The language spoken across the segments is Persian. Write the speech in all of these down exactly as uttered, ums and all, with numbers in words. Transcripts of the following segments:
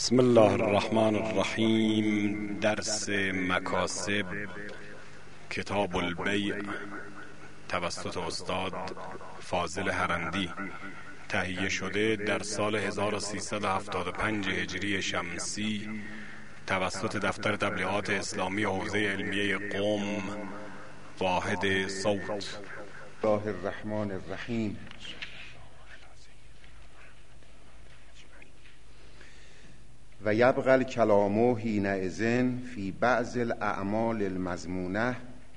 بسم الله الرحمن الرحیم. درس مکاسب، کتاب البیع، توسط استاد فاضل هرندی، تهیه شده در سال هزار و سیصد و هفتاد و پنج هجری شمسی توسط دفتر تبلیغات اسلامی حوزه علمیه قم، واحد صوت. الله الرحمن الرحیم. و یبقى الکلام حینئذ فی بعض الاعمال المضمونه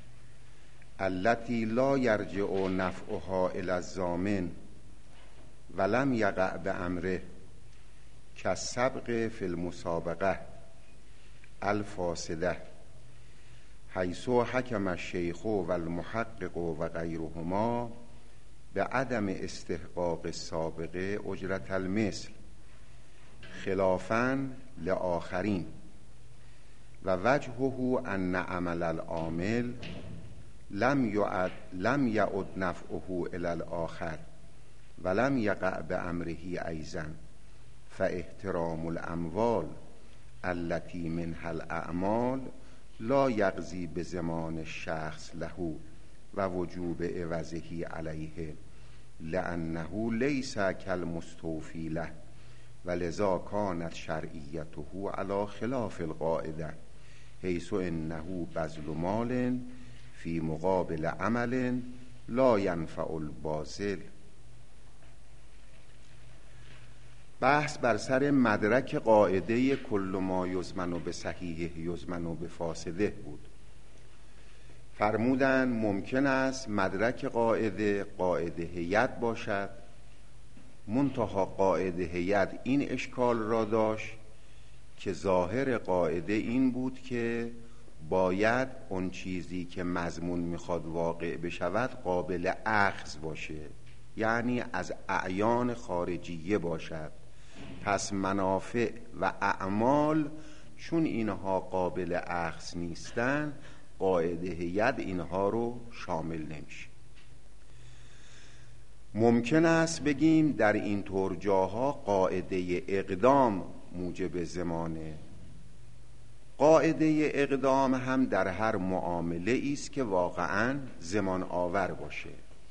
التي لا یرجع نفعها الی الضامن ولم یقع بامره کالسبق فی المسابقه الفاسده حیث حکم الشیخ و المحقق و غیرهما بعدم استحقاق السابقه اجرت المثل خلافاً لآخرین و وجهه ان عمل العامل لم یعد لم یعد نفعه الی الاخر ولم یقع بامره ایضا فاحترام الاموال التي منها الاعمال لا یقضی بضمان الشخص له و وجوب عوضه علیه لانه لیس کالمستوفی له ولذا کانت شرعیته علی خلاف القاعده حیث انه بذل مال فی مقابل عمل لا ینفع الباذل. بحث بر سر مدرک قاعده کل ما یضمن به صحیحه یضمن به فاسده بود. فرمودن ممکن است مدرک قاعده قاعده هیئت باشد، منتها قاعده هیئت این اشکال را داشت که ظاهر قاعده این بود که باید اون چیزی که مضمون میخواد واقع بشود قابل اخذ باشه، یعنی از اعیان خارجیه باشد. پس منافع و اعمال چون اینها قابل اخذ نیستن، قاعده هیئت اینها رو شامل نمیشه. ممکن است بگیم در این طور جاها قاعده اقدام موجب ضمانه. قاعده اقدام هم در هر معامله است که واقعاً ضمان آور باشه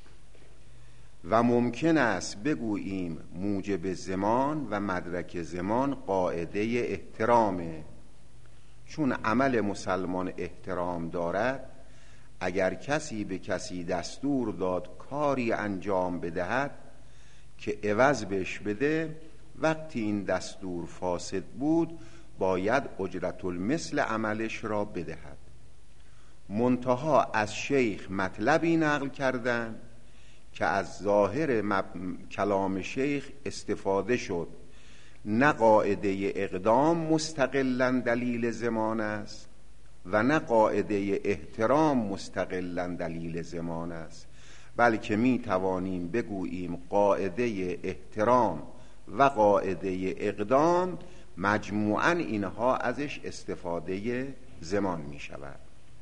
و ممکن است بگوییم موجب ضمان و مدرک ضمان قاعده احترامه، چون عمل مسلمان احترام دارد. اگر کسی به کسی دستور داد کاری انجام بدهد که عوض بهش بده، وقتی این دستور فاسد بود باید اجرت المثل عملش را بدهد. منتها از شیخ مطلبی نقل کردن که از ظاهر مب... کلام شیخ استفاده شد. نه قاعده اقدام مستقلاً دلیل ضمان است و نه قاعده احترام مستقلاً دلیل ضمان است، بلکه می توانیم بگوییم قاعده احترام و قاعده اقدام مجموعاً اینها ازش استفاده ضمان می شود.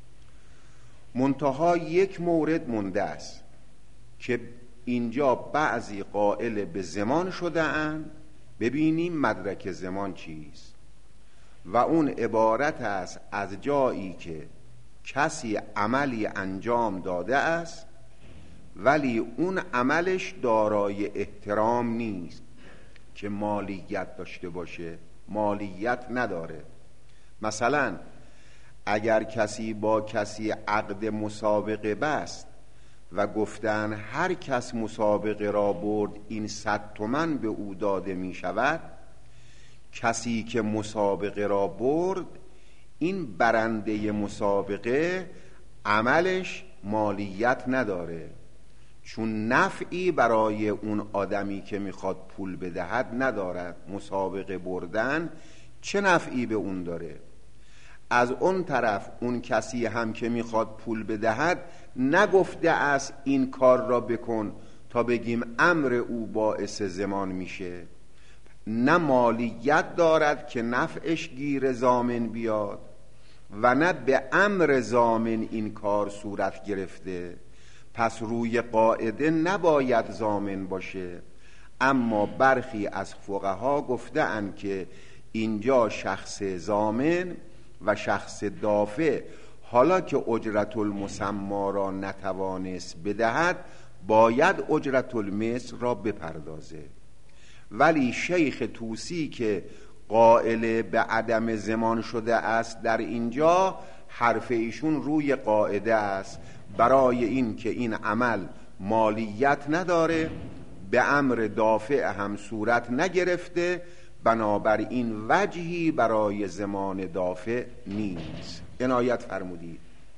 منتها یک مورد مونده است که اینجا بعضی قائل به ضمان شده اند. ببینیم مدرک ضمان چیست و اون عبارت است از جایی که کسی عملی انجام داده است ولی اون عملش دارای احترام نیست که مالیت داشته باشه، مالیت نداره. مثلا اگر کسی با کسی عقد مسابقه بست و گفتن هر کس مسابقه را برد این صد تومن به او داده می شود، کسی که مسابقه را برد این برنده مسابقه عملش مالیت نداره، چون نفعی برای اون آدمی که میخواد پول بدهد ندارد. مسابقه بردن چه نفعی به اون داره؟ از اون طرف اون کسی هم که میخواد پول بدهد نگفته است این کار را بکن تا بگیم امر او باعث ضمان میشه. نه مالیت دارد که نفعش گیر ضامن بیاد و نه به امر ضامن این کار صورت گرفته. پس روی قاعده نباید ضامن باشه. اما برخی از فقها گفته اند که اینجا شخص ضامن و شخص دافع حالا که اجرت المسما را نتوانست بدهد باید اجرت المثل را بپردازه. ولی شیخ طوسی که قائل به عدم ضمان شده است در اینجا حرف ایشون روی قاعده است برای این که این عمل مالیت نداره، به امر دافع هم صورت نگرفته، بنابراین وجهی برای ضمان دافع نیست. عنایت فرمودید.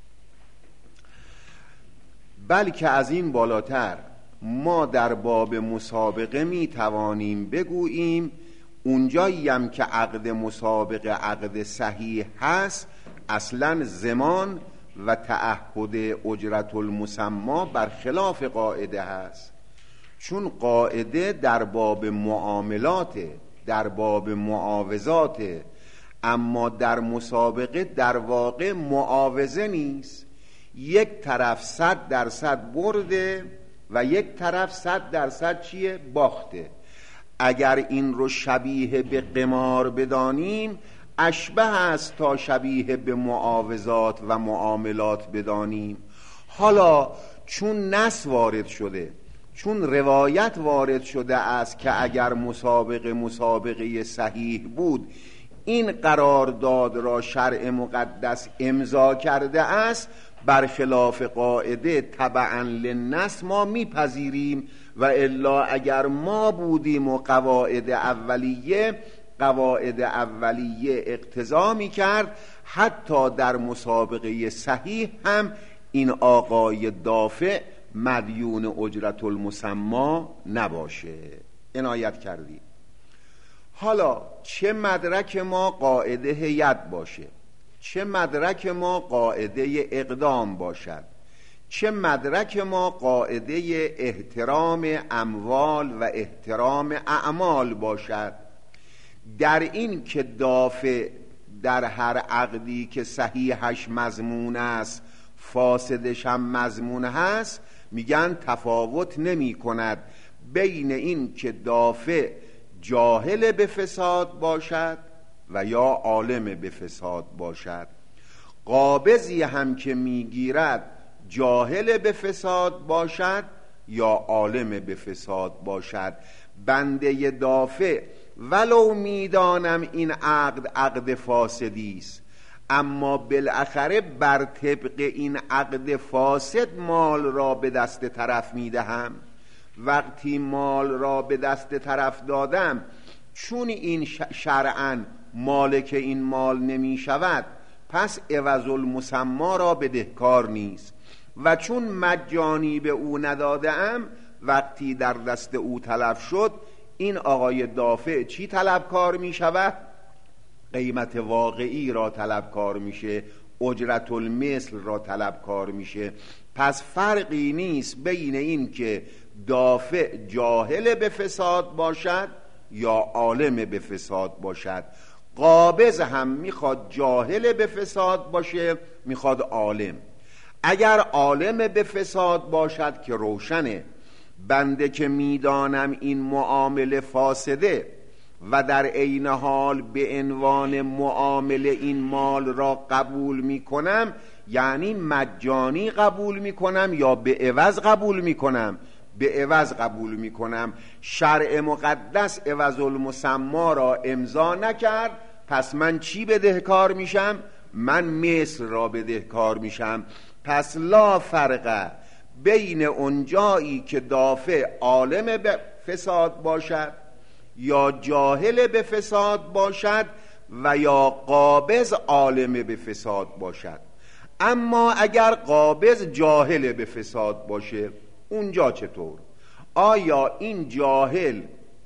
بلکه از این بالاتر ما در باب مسابقه می توانیم بگوییم اونجایی هم که عقد مسابقه عقد صحیح هست اصلا ضمان و تعهد اجرت المسما برخلاف قاعده هست، چون قاعده در باب معاملات، در باب معاوضات، اما در مسابقه در واقع معاوضه نیست. یک طرف صد درصد برده و یک طرف صد درصد چیه؟ باخته. اگر این رو شبیه به قمار بدانیم اشبه است تا شبیه به معاوضات و معاملات بدانیم. حالا چون نص وارد شده، چون روایت وارد شده است که اگر مسابقه مسابقه صحیح بود این قرارداد را شرع مقدس امضا کرده است، برخلاف قاعده تبعا للنص ما میپذیریم، و الا اگر ما بودیم و قواعد اولیه قواعد اولیه اقتضا میکرد حتی در مسابقه صحیح هم این آقای دافع مدیون اجرت المسما نباشه. عنایت کردید. حالا چه مدرک ما قاعده هیئت باشه، چه مدرک ما قاعده اقدام باشد، چه مدرک ما قاعده احترام اموال و احترام اعمال باشد، در این که دافع در هر عقدی که صحیحش مضمون است فاسدش هم مضمون هست، میگن تفاوت نمی کند بین این که دافع جاهل به فساد باشد و یا عالم به فساد باشد. قابضی هم که میگیرد جاهل به فساد باشد یا عالم به فساد باشد. بنده دافع ولو میدانم این عقد عقد فاسدی است، اما بالاخره بر طبق این عقد فاسد مال را به دست طرف میدهم. وقتی مال را به دست طرف دادم، چون این شرعاً مالک این مال نمی شود پس عوض المسما را بدهکار نیست، و چون مجانی به او ندادم وقتی در دست او تلف شد این آقای دافع چی طلبکار می شود؟ قیمت واقعی را طلبکار میشه، اجرت المثل را طلبکار میشه. پس فرقی نیست بین این که دافع جاهل به فساد باشد یا عالم به فساد باشد. قابض هم میخواد جاهل به فساد باشه، میخواد عالم. اگر عالم به فساد باشد که روشنه، بنده که میدانم این معامله فاسده و در عین حال به عنوان معامله این مال را قبول میکنم، یعنی مجانی قبول میکنم یا به عوض قبول میکنم؟ به عوض قبول میکنم. شرع مقدس عوض المسما را امضا نکرد، پس من چی بدهکار میشم؟ من مثل را بدهکار میشم. پس لا فرق بین اونجایی که دافع عالم به فساد باشد یا جاهل به فساد باشد و یا قابض عالم به فساد باشد. اما اگر قابض جاهل به فساد باشه اونجا چطور؟ آیا این جاهل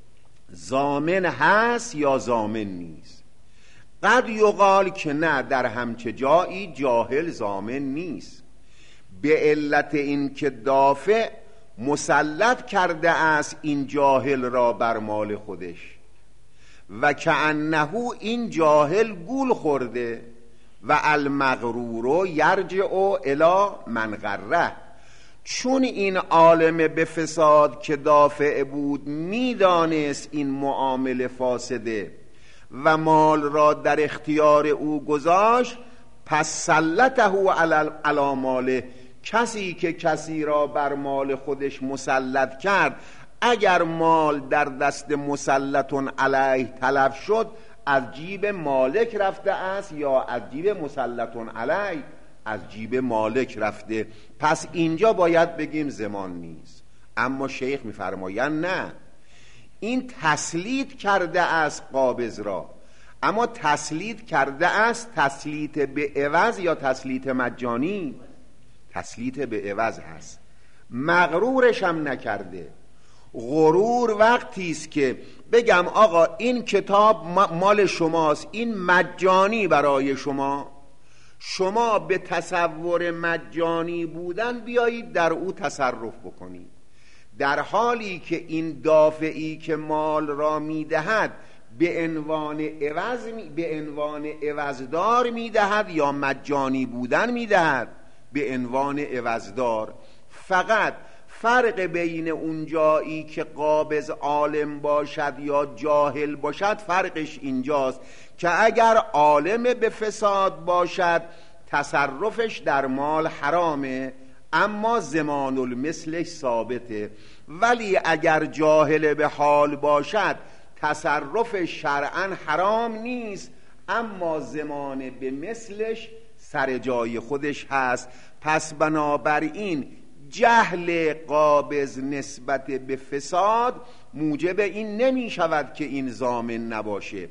ضامن هست یا ضامن نیست؟ قد یقال که نه، در همچه جایی جاهل ضامن نیست، به علت این که دافع مسلط کرده است این جاهل را بر مال خودش و کأنه این جاهل گول خورده و المغرور یرجع الی من غره. چون این عالم به فساد که دافع بود میدانست این معامله فاسده و مال را در اختیار او گذاشت، پس سلطه علی ماله، کسی که کسی را بر مال خودش مسلط کرد، اگر مال در دست مسلطون علیه تلف شد، از جیب مالک رفته است یا از جیب مسلطون علیه؟ از جیب مالک رفته. پس اینجا باید بگیم ضمان نیست. اما شیخ میفرمایند نه، این تسلیط کرده است قابض را، اما تسلیط کرده است تسلیط به عوض یا تسلیط مجانی؟ تسلیط به عوض هست. مغرورش هم نکرده. غرور وقتی است که بگم آقا این کتاب مال شماست، این مجانی برای شما، شما به تصور مجانی بودن بیایید در او تصرف بکنید، در حالی که این دافعی که مال را میدهد به عنوان عوض می به عنوان عوضدار میدهد یا مجانی بودن میدهد به عنوان عوضدار. فقط فرق بین اون جایی که قابض عالم باشد یا جاهل باشد، فرقش اینجاست که اگر عالم به فساد باشد تصرفش در حرام حرامه، اما ضمان المثلش ثابته، ولی اگر جاهل به حال باشد تصرف شرعا حرام نیست، اما ضمان به مثلش سر جای خودش هست. پس بنابراین جهل قابض نسبت به فساد موجب این نمی شود که این ضامن نباشه،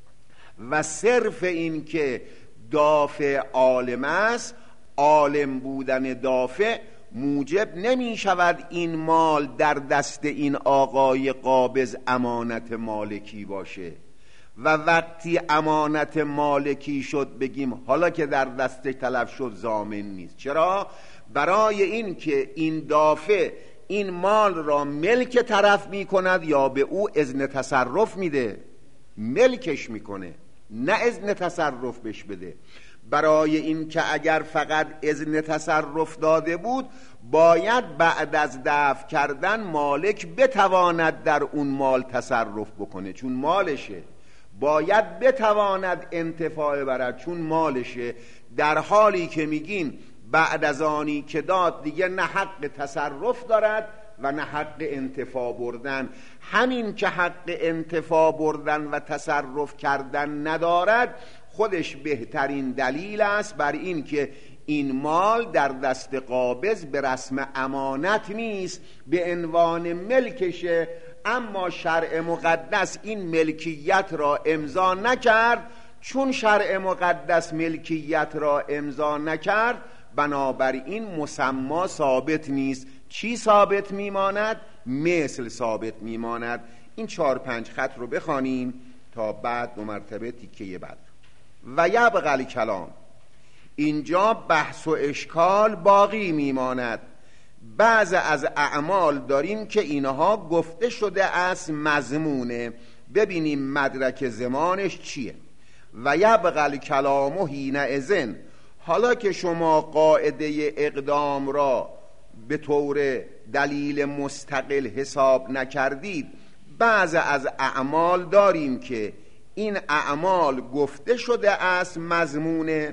و صرف این که دافع عالم است، عالم بودن دافع موجب نمی شود این مال در دست این آقای قابض امانت مالکی باشه. و وقتی امانت مالکی شد بگیم حالا که در دستش تلف شد ضامن نیست. چرا؟ برای این که این دافع این مال را ملک طرف می کند یا به او اذن تصرف میده، ملکش میکنه، نه اذن تصرف بش بده. برای این که اگر فقط اذن تصرف داده بود، باید بعد از دفع کردن مالک بتواند در اون مال تصرف بکنه چون مالشه، باید بتواند انتفاع برد چون مالشه، در حالی که میگین بعد از آنی که داد دیگه نه حق تصرف دارد و نه حق انتفاع بردن. همین که حق انتفاع بردن و تصرف کردن ندارد خودش بهترین دلیل است بر این که این مال در دست قابض به رسم امانت نیست، به عنوان ملکشه، اما شرع مقدس این ملکیت را امضا نکرد. چون شرع مقدس ملکیت را امضا نکرد، بنابراین مسما ثابت نیست. چی ثابت میماند؟ مثل ثابت میماند. این چهار پنج خط رو بخوانیم تا بعد دو مرتبه تیکه بعد. و یبقى الکلام، اینجا بحث و اشکال باقی میماند. بعض از اعمال داریم که اینها گفته شده است مضمونه، ببینیم مدرک زمانش چیه. و یبقى الکلام حینئذ، حالا که شما قاعده اقدام را به طور دلیل مستقل حساب نکردید، بعض از اعمال داریم که این اعمال گفته شده است مضمونه،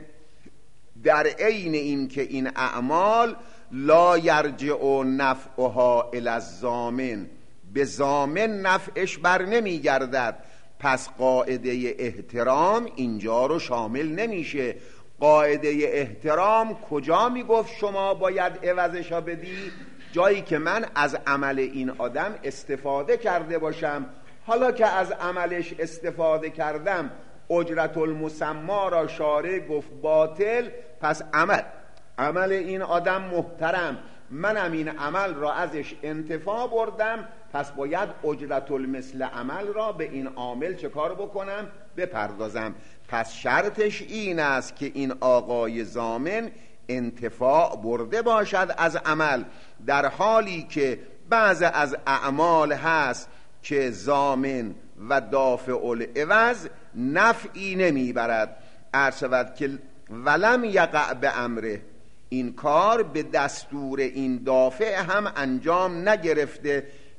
در عین این که این اعمال لا یرجع نفعها الی الضامن، به ضامن نفعش بر نمی گردد. پس قاعده احترام اینجا رو شامل نمیشه. قاعده احترام کجا میگفت شما باید عوضش ها بدی؟ جایی که من از عمل این آدم استفاده کرده باشم. حالا که از عملش استفاده کردم، اجرت المسما را شارع گفت باطل، پس عمل عمل این آدم محترم، منم این عمل را ازش انتفاع بردم، پس باید اجرت المثل عمل را به این عامل چه کار بکنم؟ بپردازم. پس شرطش این است که این آقای ضامن انتفاع برده باشد از عمل، در حالی که بعض از اعمال هست که ضامن و دافع العوض نفعی نمیبرد. عرض شود که ولم یقع به امره، این کار به دستور این دافع هم انجام نگرفته.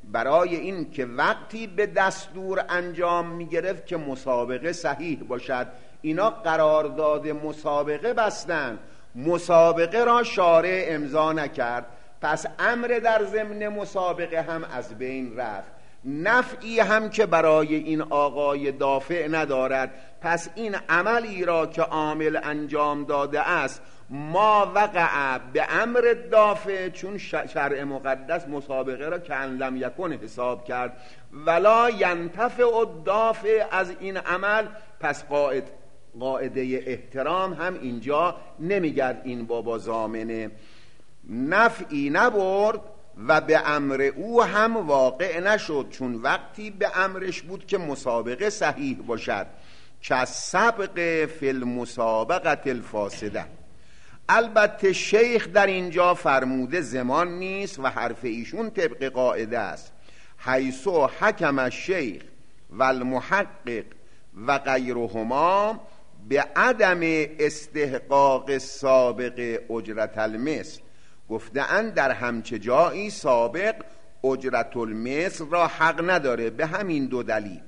برای این که وقتی به دستور انجام می گرفت که مسابقه صحیح باشد. اینا قرارداد مسابقه بستند، مسابقه را شارع امضا نکرد، پس امر در ضمن مسابقه هم از بین رفت. نفعی هم که برای این آقای دافع ندارد، پس این عملی را که عامل انجام داده است ما وقع به امر دافع، چون شرع مقدس مسابقه را کأن لم یکن حساب کرد، ولا ینتفع الدافع از این عمل، پس قاعد قاعده احترام هم اینجا نمیگرد این بابا ضامنه، نفعی نبرد و به امر او هم واقع نشد، چون وقتی به امرش بود که مسابقه صحیح باشد. که سبق فی المسابقه الفاسده. البته شیخ در اینجا فرموده زمان نیست و حرف ایشون طبق قاعده است. حیث حکم الشیخ و المحقق و غیرهما به عدم استحقاق سابق اجرت المثل. گفته‌اند در همچه جایی سابق اجرت المثل را حق نداره به همین دو دلیل.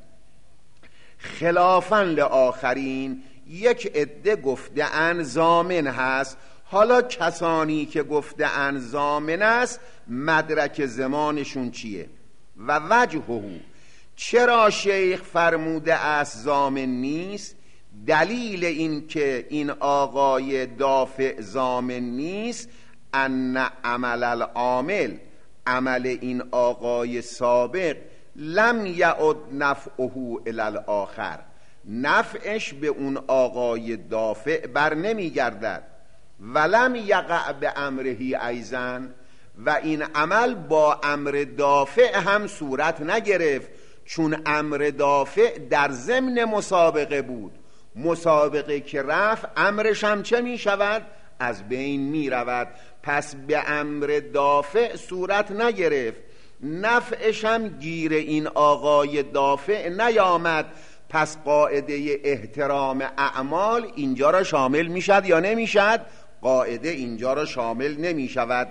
خلافاً لآخرین، یک عده گفته‌اند ضامن هست. حالا کسانی که گفته‌اند ضامن است مدرک زمانشون چیه و وجهه؟ چرا شیخ فرموده است ضامن نیست؟ دلیل این که این آقای دافع ضامن نیست ان عمل العامل، عمل این آقای سابق لم یعد نفعه الی الاخر، نفعش به اون آقای دافع بر نمی گردد. ولم یقع به امره ایضا، و این عمل با امر دافع هم صورت نگرفت، چون امر دافع در ضمن مسابقه بود. مسابقه که رفت امرش هم چه می شود؟ از بین می رود. پس به امر دافع صورت نگرفت، نفعش هم گیر این آقای دافع نیامد. پس قاعده احترام اعمال اینجا را شامل می شد یا نمی شد؟ قاعده اینجا را شامل نمی شود.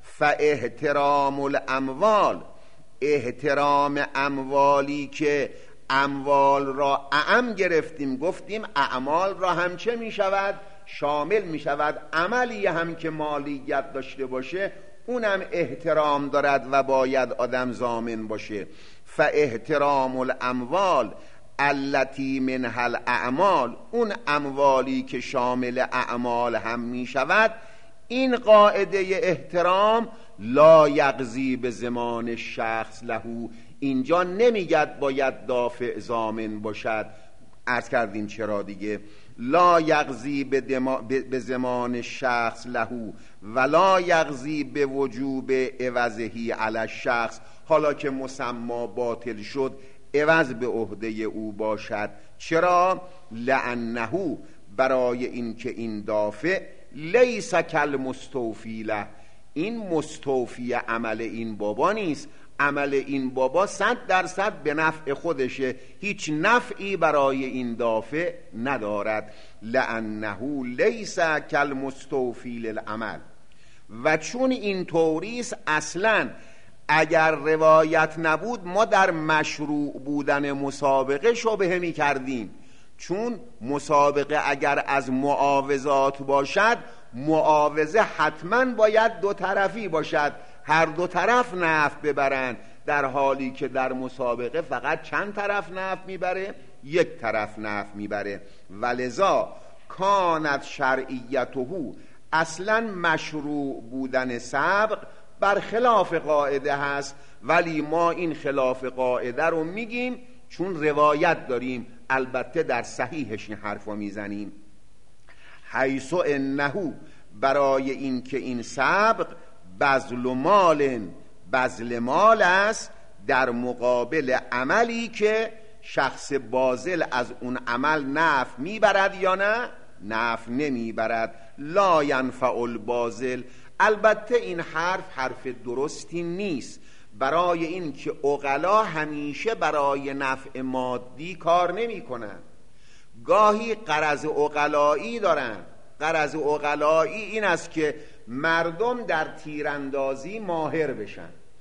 فاحترام الاموال، احترام اموالی که اموال را اعم گرفتیم، گفتیم اعمال را هم چه می شود؟ شامل می شود. عملی هم که مالیت داشته باشه اونم احترام دارد و باید آدم ضامن باشه. فاحترام الاموال التی منها الاعمال، اون اموالی که شامل اعمال هم می شود، این قاعده احترام لا یقضی به زمان شخص لهو، اینجا نمیگد باید دافع ضامن باشد. عرض کردیم چرا دیگه. لا یقضی به, دما... به زمان شخص لهو ولا یقضی به وجوب عوضهی علی الشخص، حالا که مسما باطل شد عوض به عهده او باشد. چرا؟ لانه، برای اینکه این دافع لیس کالمستوفی له، این مستوفی عمل این بابا نیست. عمل این بابا صد درصد به نفع خودشه، هیچ نفعی برای این دافع ندارد. لانه لیس کالمستوفی للعمل. و چون این طوریست، اصلا اگر روایت نبود ما در مشروع بودن مسابقه شبهه می کردیم، چون مسابقه اگر از معاوضات باشد، معاوضه حتما باید دو طرفی باشد، هر دو طرف نفع ببرند، در حالی که در مسابقه فقط چند طرف نفع میبره؟ یک طرف نفع میبره. ولذا کانت شرعیته، اصلا مشروع بودن سبق بر خلاف قاعده هست، ولی ما این خلاف قاعده رو میگیم چون روایت داریم، البته در صحیحش این حرف رو میزنیم. حیث انه، برای این که این سبق بذل مال، بذل مال است در مقابل عملی که شخص باذل از اون عمل نفع میبرد یا نه؟ نفع نمیبرد. لا ینفع الباذل. البته این حرف حرف درستی نیست، برای این که عقلا همیشه برای نفع مادی کار نمی کنن، گاهی غرض عقلایی دارن. غرض عقلایی این است که مردم در تیراندازی ماهر بشن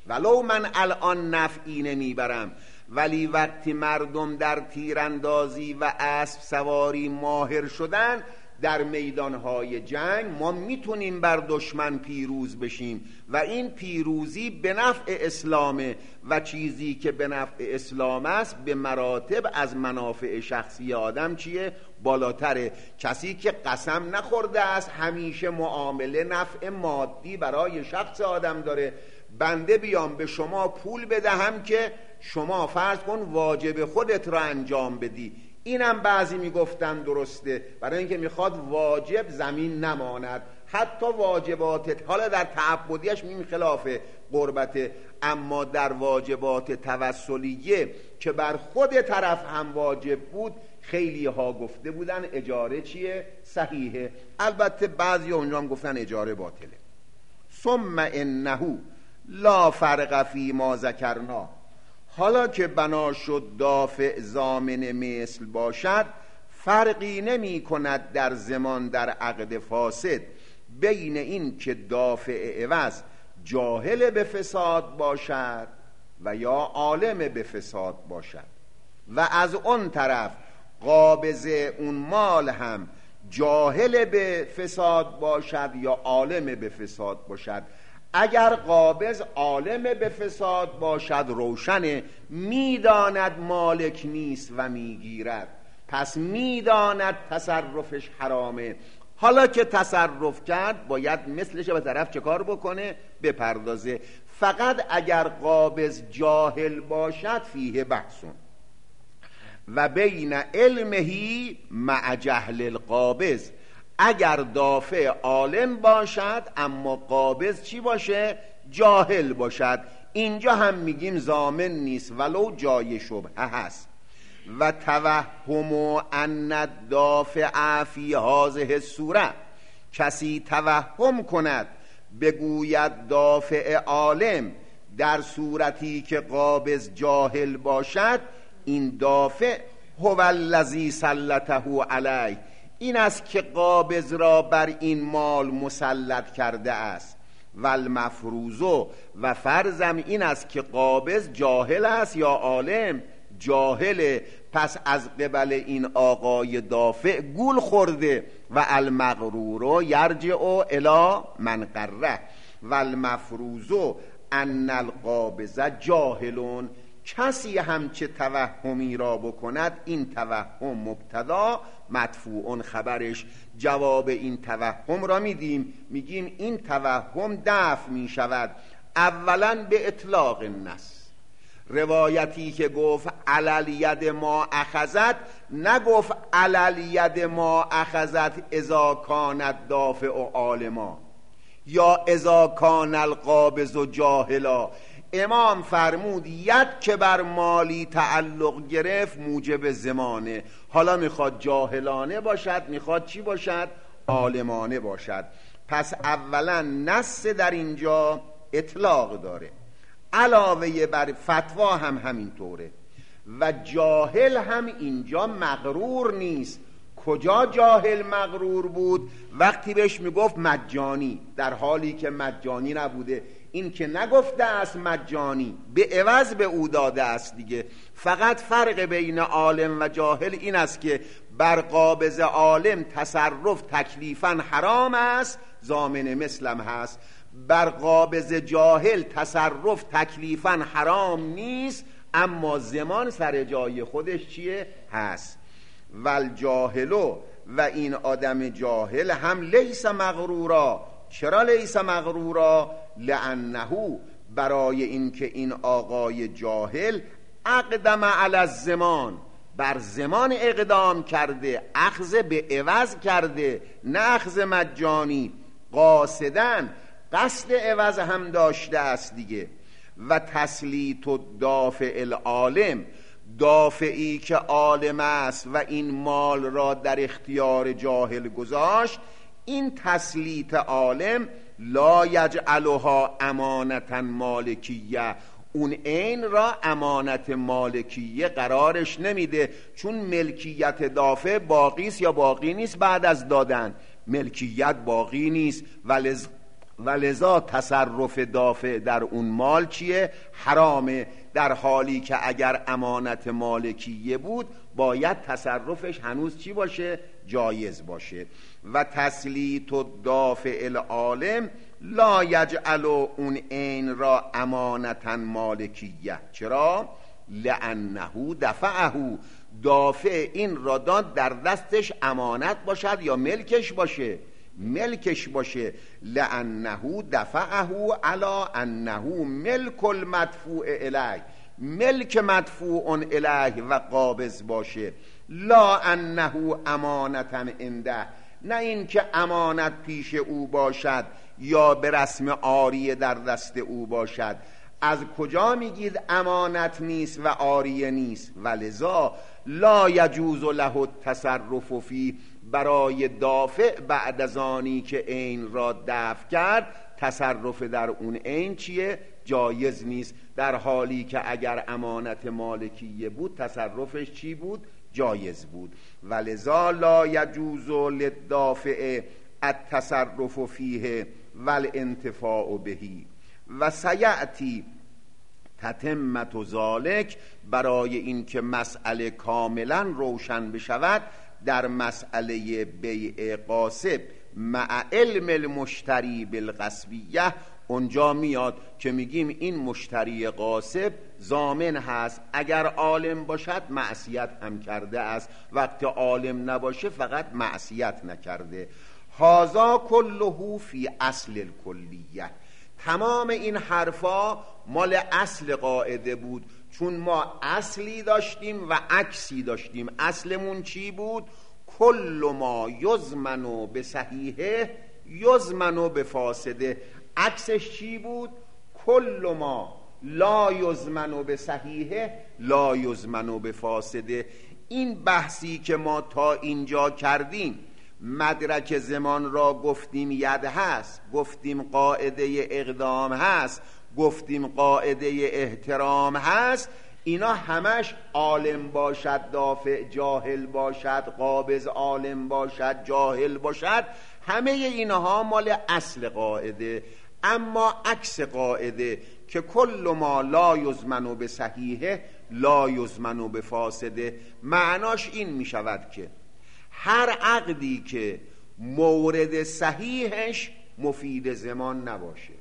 ولو من الان نفعی نمیبرم، ولی وقتی مردم در تیراندازی و اسب سواری ماهر شدن در میدانهای جنگ، ما میتونیم بر دشمن پیروز بشیم و این پیروزی به نفع اسلامه و چیزی که به نفع اسلام است به مراتب از منافع شخصی آدم چیه؟ بالاتره. کسی که قسم نخورده است همیشه معامله نفع مادی برای شخص آدم داره. بنده بیام به شما پول بدهم که شما فرض کن واجب خودت را انجام بدی، اینم بعضی میگفتن درسته، برای اینکه میخواد واجب زمین نماند. حتی واجبات حالا در تعبدیش میم خلاف قربته، اما در واجبات توسلیه که بر خود طرف هم واجب بود خیلی ها گفته بودن اجاره چیه؟ صحیحه. البته بعضی اونجا هم گفتن اجاره باطله. ثم انه لا فرق فی ما ذکرنا، حالا که بنا شد دافع ضامن مثل باشد، فرقی نمی کند در زمان در عقد فاسد بین این که دافع عوض جاهل به فساد باشد و یا عالم به فساد باشد، و از اون طرف قابض اون مال هم جاهل به فساد باشد یا عالم به فساد باشد. اگر قابض عالم به فساد باشد روشنه، میداند مالک نیست و میگیرد، پس میداند تصرفش حرامه. حالا که تصرف کرد باید مثلش به طرف چه کار بکنه؟ بپردازه. فقط اگر قابض جاهل باشد فیه بحثون و بین علمهی مع جهل القابض. اگر دافع عالم باشد اما قابض چی باشه؟ جاهل باشد، اینجا هم میگیم ضامن نیست ولو جای شبهه هست. و توهم ان الدافع فی هذه الصوره، کسی توهم کند بگوید دافع عالم در صورتی که قابض جاهل باشد، این دافع هو الذی سلطه علیه، این است که قابض را بر این مال مسلط کرده است. و المفروض و فرضم این است که قابض جاهل است یا عالم؟ جاهله، پس از قبل این آقای دافع گول خورده. و المغرور یرجع الی من قره و المفروض ان القابض جاهلون. کسی هم چه توهمی را بکند این توهم مبتدا مدفوع خبرش. جواب این توهم را میدیم، میگیم این توهم دفع می شود اولا به اطلاق النص. روایتی که گفت علل ید ما اخذت، نگفت علل ید ما اخذت اذا کانت دافع و عالما یا اذا کان القابض و جاهلا. امام فرمود ید که بر مالی تعلق گرفت موجب زمانه، حالا میخواد جاهلانه باشد، میخواد چی باشد؟ عالمانه باشد. پس اولا نص در اینجا اطلاق داره، علاوه بر فتوا هم همینطوره. و جاهل هم اینجا مغرور نیست. کجا جاهل مغرور بود؟ وقتی بهش میگفت مجانی، در حالی که مجانی نبوده. این که نگفته است مجانی، به عوض به او داده است دیگه. فقط فرق بین عالم و جاهل این است که بر قابض عالم تصرف تکلیفاً حرام است، ضامن مثلم هست. بر قابض جاهل تصرف تکلیفاً حرام نیست، اما زمان سر جای خودش چیه؟ هست. والجاهلو و این آدم جاهل هم لیس مغرورا. چرا لیس مغرورا؟ لانه برای اینکه این آقای جاهل اقدم علی الزمان، بر زمان اقدام کرده، اخذ به عوض کرده، نه اخذ مجانی. قاصدن قصد عوض هم داشته است دیگه. و تسلیط دافع العالم، دافعی که عالم است و این مال را در اختیار جاهل گذاشت، این تسلیط عالم لا یجعلها امانتا مالکیه، اون عین را امانت مالکیه قرارش نمیده، چون ملکیت دافع باقی است یا باقی نیست؟ بعد از دادن ملکیت باقی نیست. ولذ و لذا تصرف دافع در اون مال چیه؟ حرامه، در حالی که اگر امانت مالکیه بود باید تصرفش هنوز چی باشه؟ جایز باشه. و تسلیط الدافع العالم لا یجعل اون عین را امانتا مالکیه. چرا؟ لانه دفعه، دافع این را داد در دستش امانت باشد یا ملکش باشه؟ ملکش باشه. لانه دفعه علی انه ملک المدفوع الیه، ملک مدفوع الیه و قابض باشه. لا انه امانتا عنده، نه این که امانت پیش او باشد یا به رسم عاریه در دست او باشد. از کجا میگید امانت نیست و عاریه نیست؟ ولذا لا یجوز له التصرف فی، برای دافع بعد از آنی که عین را دفع کرد تصرف در اون عین چیه؟ جایز نیست، در حالی که اگر امانت مالکیه بود تصرفش چی بود؟ جایز بود. ولذا لا یجوز للدافع التصرف فیه والانتفاع بهی. و سیأتی تتمت ذالک، برای این که مسئله کاملا روشن بشود در مسئله بیع غاصب مع علم المشتری بالغصبیه، اونجا میاد که میگیم این مشتری غاصب ضامن هست، اگر عالم باشد معصیت هم کرده است، وقتی عالم نباشه فقط معصیت نکرده. هذا کله فی اصل الکلیه. تمام این حرفا مال اصل قاعده بود، چون ما اصلی داشتیم و عکسی داشتیم. اصلمون چی بود؟ کل ما یضمن به صحیحه یضمن به فاسده. عکسش چی بود؟ کل ما لا یضمن به صحیحه لا یضمن به فاسده. این بحثی که ما تا اینجا کردیم، مدرک زمان را گفتیم ید هست، گفتیم قاعده اقدام هست، گفتیم قاعده احترام هست، اینا همش عالم باشد دافع جاهل باشد، قابض عالم باشد جاهل باشد، همه اینها مال اصل قاعده. اما عکس قاعده که کل ما لا یضمن به صحیحه لا یضمن به فاسده، معناش این می شود که هر عقدی که مورد صحیحش مفید زمان نباشه،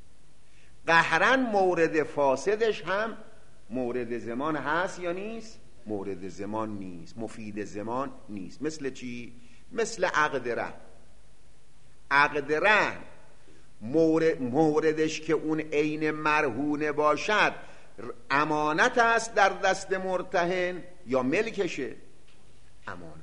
قهرن مورد فاسدش هم مورد زمان هست یا نیست؟ مورد زمان نیست، مفید زمان نیست. مثل چی؟ مثل عقد رهن. عقد رهن مورد موردش که اون عین مرهونه باشد امانت است در دست مرتهن یا ملکشه؟ امانت.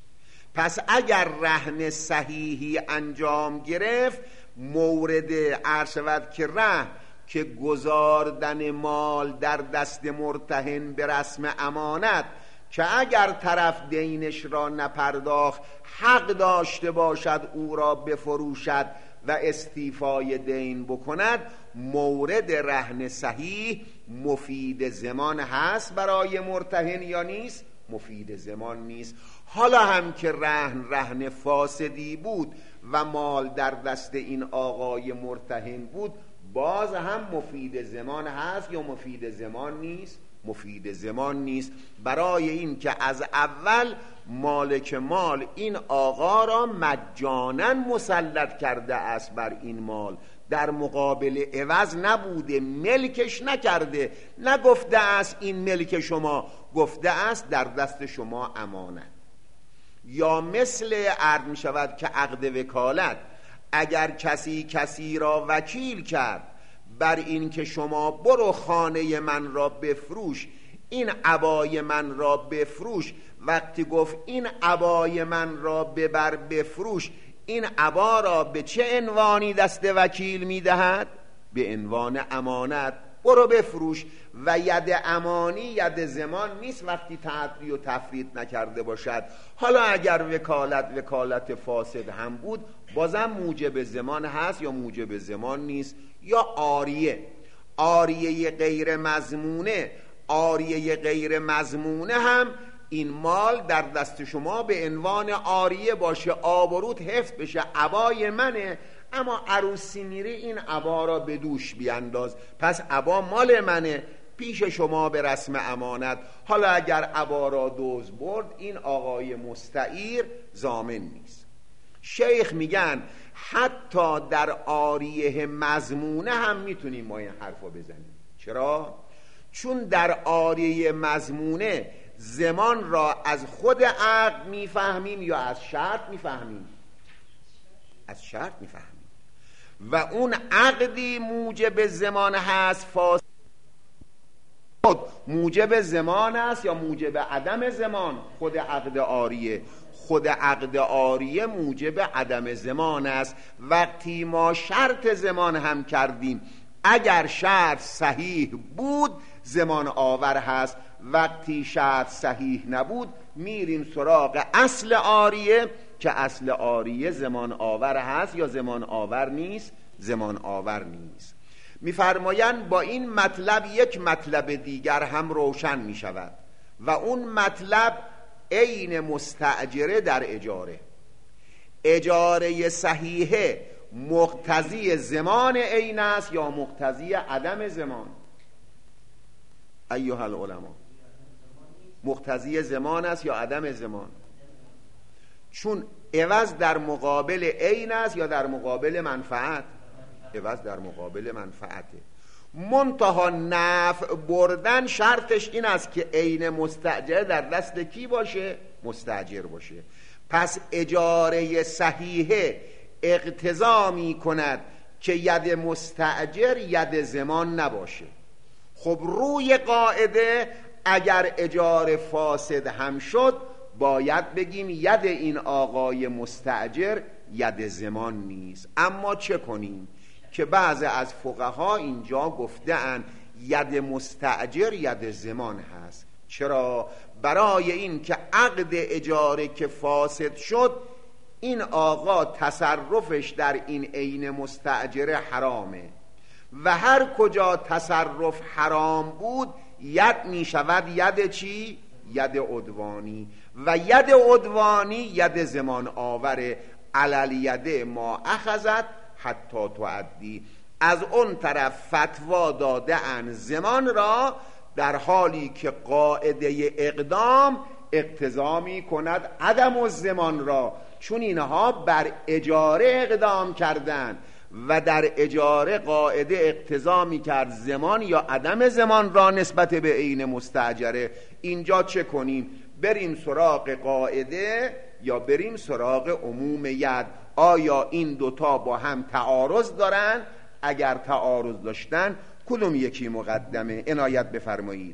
پس اگر رهن صحیحی انجام گرفت، مورد عرض شود که رهن که گذاردن مال در دست مرتهن به رسم امانت، که اگر طرف دینش را نپرداخت حق داشته باشد او را بفروشد و استیفای دین بکند، مورد رهن صحیح مفید زمان هست برای مرتهن یا نیست؟ مفید زمان نیست. حالا هم که رهن رهن فاسدی بود و مال در دست این آقای مرتهن بود، باز هم مفید زمان هست یا مفید زمان نیست؟ مفید زمان نیست، برای این که از اول مالک مال این آقا را مجانا مسلط کرده است بر این مال، در مقابل عوض نبوده، ملکش نکرده، نگفته است این ملک شما، گفته است در دست شما امانت. یا مثل عرض می شود که عقد وکالت، اگر کسی کسی را وکیل کرد بر این که شما برو خانه من را بفروش، این عبای من را بفروش، وقتی گفت این عبای من را ببر بفروش، این عبا را به چه عنوانی دست وکیل میدهد؟ به عنوان امانت، برو بفروش. و ید امانی ید زمان نیست وقتی تعدی و تفرید نکرده باشد. حالا اگر وکالت وکالت فاسد هم بود، بازم موجب زمان هست یا موجب زمان نیست؟ یا عاریه، عاریه غیر مضمونه، عاریه غیر مضمونه هم این مال در دست شما به عنوان عاریه باشه، آبروت حفظ بشه، عبای منه، اما عروسی میری این عبا را به دوش بیانداز، پس عبا مال منه، پیش شما به رسم امانت. حالا اگر عبا را دزد برد، این آقای مستعیر ضامن نیست. شیخ میگن حتی در عاریه مضمونه هم میتونیم ما این حرف رو بزنیم. چرا؟ چون در عاریه مضمونه زمان را از خود عقد میفهمیم یا از شرط میفهمیم؟ از شرط میفهمیم. و اون عقدی موجب زمان هست، فاسد موجب زمان است یا موجب عدم زمان؟ خود عقد عاریه. خود عقد عاریه موجب عدم زمان است. وقتی ما شرط زمان هم کردیم، اگر شرط صحیح بود زمان آور هست، وقتی شرط صحیح نبود میریم سراغ اصل عاریه که اصل عاریه زمان آور هست یا زمان آور نیست؟ زمان آور نیست. میفرمایند با این مطلب یک مطلب دیگر هم روشن می شود و اون مطلب عین مستأجره در اجاره. اجاره صحیحه مقتضی زمان عین است یا مقتضی عدم زمان؟ ایها العلماء، مقتضی زمان است یا عدم زمان؟ چون عوض در مقابل عین است یا در مقابل منفعت؟ عوض در مقابل منفعته. منتها نفع بردن شرطش این است که عین مستأجر در دست کی باشه؟ مستأجر باشه. پس اجاره صحیحه اقتضا می کند که ید مستأجر ید زمان نباشه. خب روی قاعده اگر اجاره فاسد هم شد باید بگیم ید این آقای مستأجر ید زمان نیست. اما چه کنیم که بعض از فقها اینجا گفته‌اند ید مستأجر ید زمان هست. چرا؟ برای این که عقد اجاره که فاسد شد، این آقا تصرفش در این عین مستأجر حرامه و هر کجا تصرف حرام بود ید می شود ید چی؟ ید عدوانی. و ید عدوانی ید زمان آوره. علل ید ما اخذت حتی تعدی. از اون طرف فتوا داده ان زمان را، در حالی که قاعده اقدام اقتضا می کند عدم الزمان را، چون اینها بر اجاره اقدام کردن و در اجاره قاعده اقتضا می کرد زمان یا عدم زمان را نسبت به عین مستأجره. اینجا چه کنیم؟ بریم سراغ قاعده یا بریم سراغ عموم ید؟ آیا این دوتا با هم تعارض دارن؟ اگر تعارض داشتن کدوم یکی مقدمه؟ عنایت بفرمایید.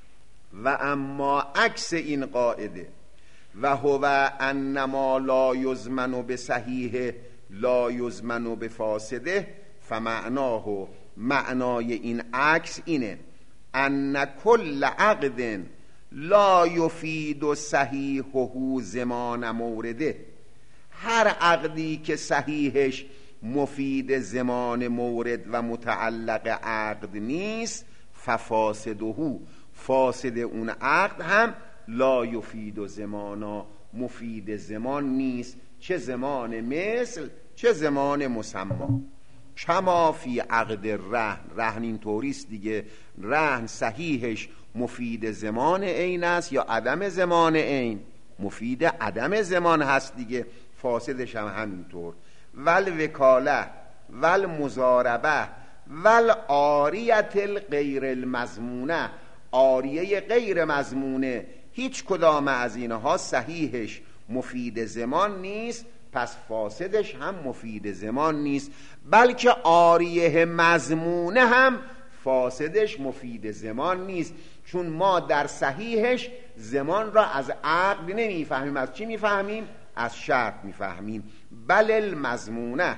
و اما عکس این قاعده، و هو انما لا یضمن بصحیح لا یضمن بفاسده، فمعناه، معنای این عکس اینه ان کل عقد لا یفید صحیحه زمان مورده. هر عقدی که صحیحش مفید زمان مورد و متعلق عقد نیست، ففاسده، فاسد اون عقد هم لا یفید زمانا، مفید زمان نیست. چه زمان مثل چه زمان مسما. کما فی عقد رهن، رهن این طوریست دیگه، رهن صحیحش مفید زمان عین است یا عدم زمان عین؟ مفید عدم زمان هست دیگه، فاسدش هم همینطور. ول وکاله ول مزاربه ول عاریت الغیر المضمونه، عاریه غیر مضمونه، هیچ کدام از اینها صحیحش مفید زمان نیست، پس فاسدش هم مفید زمان نیست. بلکه عاریه مضمونه هم فاسدش مفید زمان نیست، چون ما در صحیحش زمان را از عقد نمیفهمیم. از چی میفهمیم؟ از شرط میفهمیم. بل المضمونه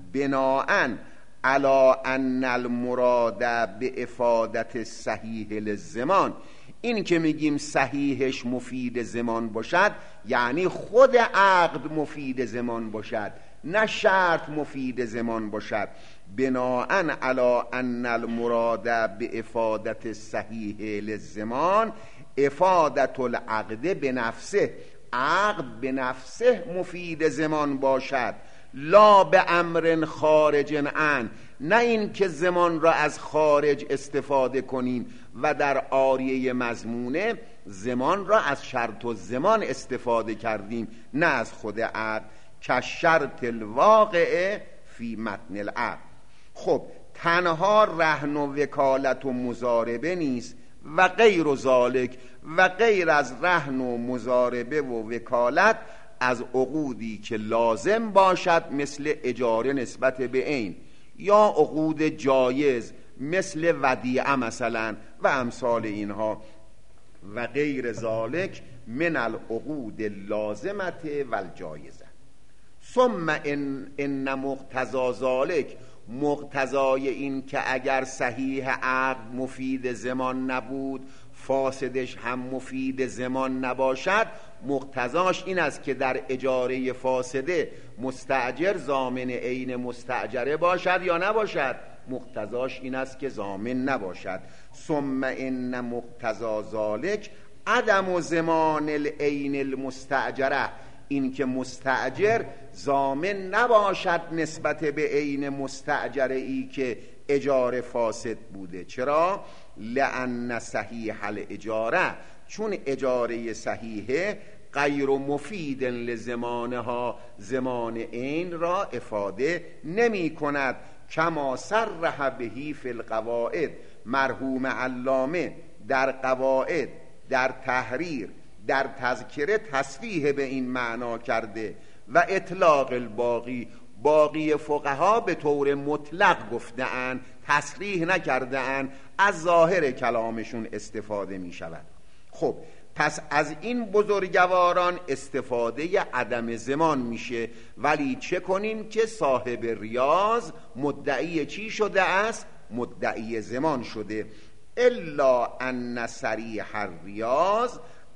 بناءً علی ان المراد به افادت صحیح للزمان. این که میگیم صحیحش مفید زمان باشد یعنی خود عقد مفید زمان باشد، نه شرط مفید زمان باشد. بناءً علی ان المراد به افادت صحیح للزمان افادت العقد به نفسه، عقد به نفسه مفید زمان باشد، لا به امر خارج عن، نه این که زمان را از خارج استفاده کنین و در عاریه مضمونه زمان را از شرط و زمان استفاده کردیم نه از خود عقد، که شرط الواقعه فی متن العقد. خب تنها رهن و وکالت و مضاربه نیست و غیر و ذالک، و غیر از رهن و مضاربه و وکالت از عقودی که لازم باشد مثل اجاره نسبت به عین، یا عقود جایز مثل ودیعه مثلا و امثال اینها، و غیر ذالک من العقود اللازمت و الجایزه. ثم ان, ان مقتضا ذالک، مقتضای این که اگر صحیح عقد مفید زمان نبود فاسدش هم مفید زمان نباشد، مقتضاش این است که در اجاره فاسده مستأجر ضامن عین مستأجره باشد یا نباشد؟ مقتضاش این است که ضامن نباشد. ثم ان مقتضا ذالک عدم زمان العین المستأجره، این که مستأجر ضامن نباشد نسبت به عین مستأجره ای که اجاره فاسد بوده. چرا؟ لأن صحیح الاجاره، چون اجاره صحیحه غیر مفید لزمانها، زمان عین را افاده نمی کند. کما صرح بهی فی القواعد، مرحوم علامه در قواعد، در تحریر، در تذکره تصریح به این معنا کرده. و اطلاق الباقی، باقی فقها به طور مطلق گفته‌اند، تصریح نکرده‌اند، از ظاهر کلامشون استفاده می شود. خب پس از این بزرگواران استفاده عدم زمان میشه، ولی چه کنیم که صاحب ریاض مدعی چی شده است؟ مدعی زمان شده. الا ان صریح الریاض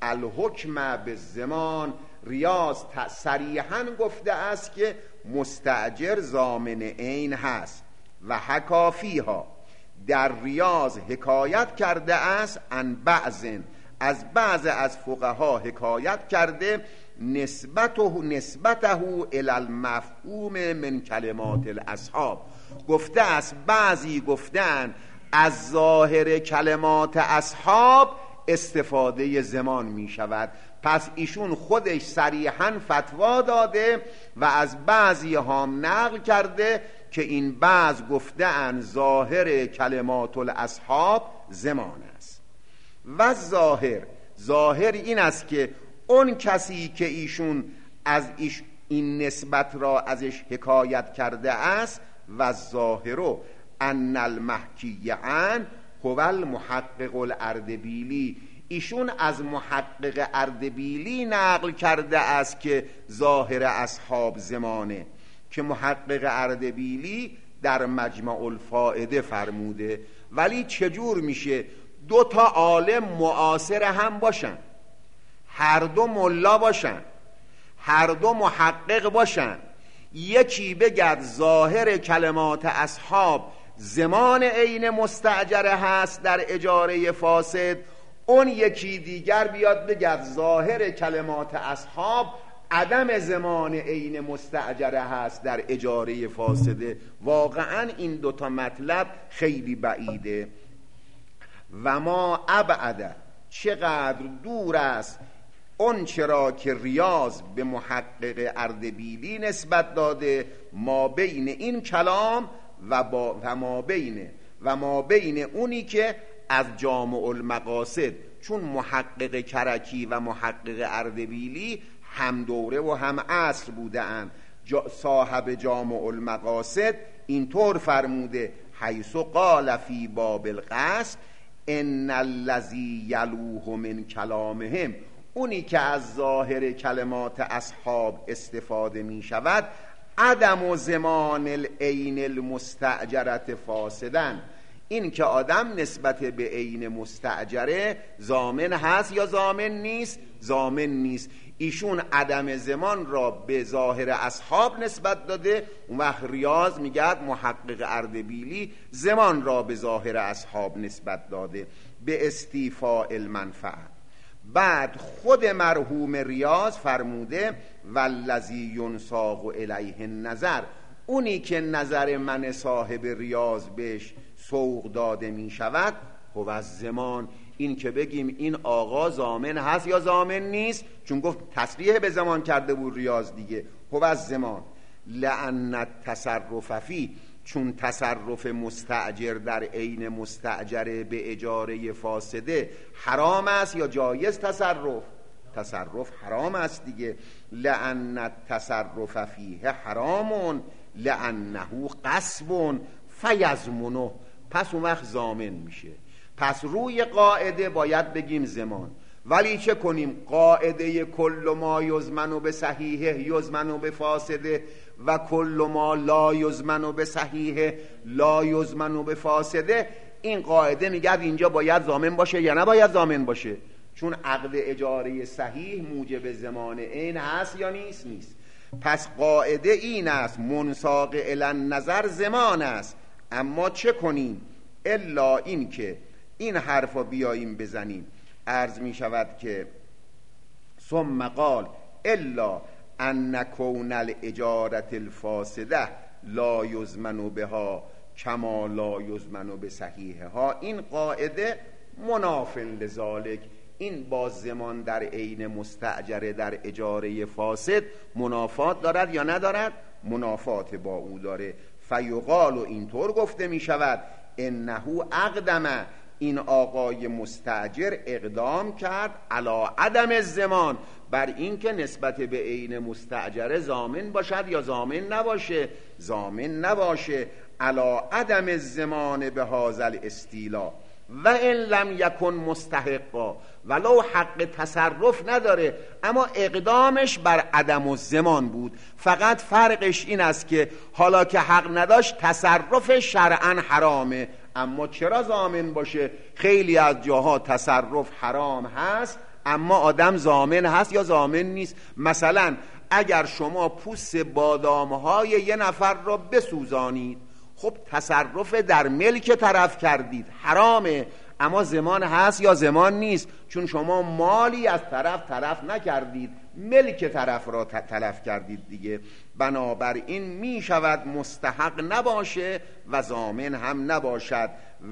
الحکم بالزمان، ریاض صریحاً گفته است که مستأجر ضامن عین هست. و حکافیها، در ریاض حکایت کرده است عن بعضن، از بعض از فقها حکایت کرده نسبته نسبته الی المفهوم من کلمات الاصحاب، گفته است بعضی گفتن از ظاهر کلمات اصحاب استفاده زمان می شود. پس ایشون خودش صریحاً فتوا داده و از بعضی هم نقل کرده که این بعض گفتن ظاهر کلمات الاصحاب زمان است. و ظاهر، ظاهر این است که اون کسی که ایشون از ایش این نسبت را ازش حکایت کرده است، و ظاهرو ان المحکی عن هو المحقق الاردبیلی، ایشون از محقق اردبیلی نقل کرده است که ظاهر اصحاب زمانه، که محقق اردبیلی در مجمع الفائده فرموده. ولی چجور میشه دو تا عالم معاصر هم باشن، هر دو ملا باشن، هر دو محقق باشن، یکی بگد ظاهر کلمات اصحاب زمان عین مستأجره هست در اجاره فاسد، اون یکی دیگر بیاد بگد ظاهر کلمات اصحاب عدم زمان عین مستأجره هست در اجاره فاسده. واقعا این دوتا مطلب خیلی بعیده. و ما ابعد، چقدر دور است اون چرا که ریاض به محقق اردبیلی نسبت داده، ما بین این کلام و, با و ما بین و ما بین اونی که از جامع المقاصد، چون محقق کرکی و محقق اردبیلی هم دوره و هم عصر بوده اند. صاحب جامع المقاصد اینطور فرموده حیث قال فی باب القصد ان الذی یلوه من کلامهم، اونی که از ظاهر کلمات اصحاب استفاده می شود عدم و زمان العین المستأجرت فاسدن، این که آدم نسبت به عین مستأجره ضامن هست یا ضامن نیست؟ ضامن نیست. ایشون عدم زمان را به ظاهر اصحاب نسبت داده، اون وقت ریاض میگه محقق اردبیلی زمان را به ظاهر اصحاب نسبت داده. به استیفاء المنفعه، بعد خود مرحوم ریاض فرموده والذی ینساق الیه النظر، اونی که نظر من صاحب ریاض بهش سوق داده می شود هو الزمان، این که بگیم این آقا ضامن هست یا ضامن نیست، چون گفت تصریح به زمان کرده بود ریاض دیگه، هو الزمان. لأن التصرف فی، چون تصرف مستأجر در عین مستأجر به اجاره فاسده حرام است یا جایز؟ تصرف تصرف حرام است دیگه. لأن التصرف فیه حرام لأنه غصب فیضمنه، پس اون وقت ضامن میشه. پس روی قاعده باید بگیم زمان، ولی چه کنیم؟ قاعده کل ما یضمن به صحیحه یضمن به فاسده و کل ما لا یضمن به صحیحه لا یضمن به فاسده، این قاعده میگه اینجا باید ضامن باشه یا نباید ضامن باشه؟ چون عقد اجاره صحیح موجب زمان عین هست یا نیست؟ نیست. پس قاعده این است منساق الی النظر زمان است. اما چه کنیم؟ الا این که این حرفا بیاییم بزنیم. عرض می شود که ثم قال الا ان کون الاجارت الفاسده لا یضمن بها کما لا یضمن به صحیحها، این قاعده مناف لذالک، این با زمان در عین مستأجره در اجاره فاسد منافات دارد یا ندارد؟ منافات با او داره. فیقال، و اینطور گفته می شود انه اقدم، این آقای مستأجر اقدام کرد علی عدم الزمان، بر این که نسبت به عین مستأجره ضامن باشد یا ضامن نباشه؟ ضامن نباشه. علی عدم الزمان به هذا الاستیلا و ان لم یکن مستحقا، ولو حق تصرف نداره اما اقدامش بر عدم الزمان بود. فقط فرقش این است که حالا که حق نداشت تصرف شرعا حرامه، اما چرا ضامن باشه؟ خیلی از جاها تصرف حرام هست اما آدم ضامن هست یا ضامن نیست. مثلا اگر شما پوست بادامهای یه نفر را بسوزانید، خب تصرف در ملک طرف کردید، حرامه، اما زمان هست یا زمان نیست؟ چون شما مالی از طرف طرف نکردید، ملک طرف را تلف کردید دیگه. بنابراین می شود مستحق نباشه و ضامن هم نباشد.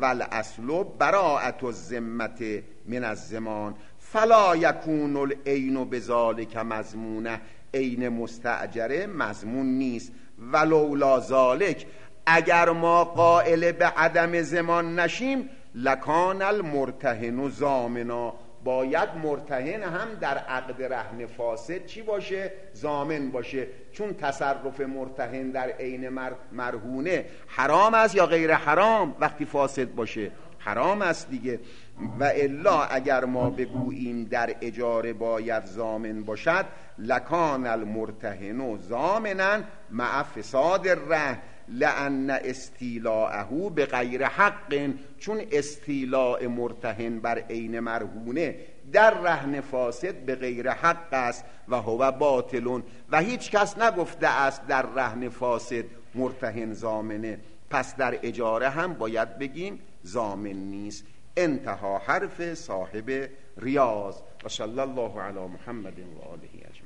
والاصل براءت الذمة من الزمان فلا یکون العین بذلک مضمونه، عین مستأجره مضمون نیست. ولولا ذلک، اگر ما قائل به عدم زمان نشیم لکان المرتهن ضامنا، باید مرتهن هم در عقد رهن فاسد چی باشه؟ ضامن باشه. چون تصرف مرتهن در عین مرهونه حرام است یا غیر حرام؟ وقتی فاسد باشه حرام است دیگه. و الا اگر ما بگوییم در اجاره باید ضامن باشد لکان المرتهن ضامنا مع فساد الرهن، لأن استیلاءه به غیر حق، چون استیلاء مرتهن بر عین مرهونه در رهن فاسد به غیر حق است و هو باطل، و هیچ کس نگفته است در رهن فاسد مرتهن ضامنه، پس در اجاره هم باید بگیم ضامن نیست. انتها حرف صاحب ریاض. و صلی الله علی محمد و آله اجمعین.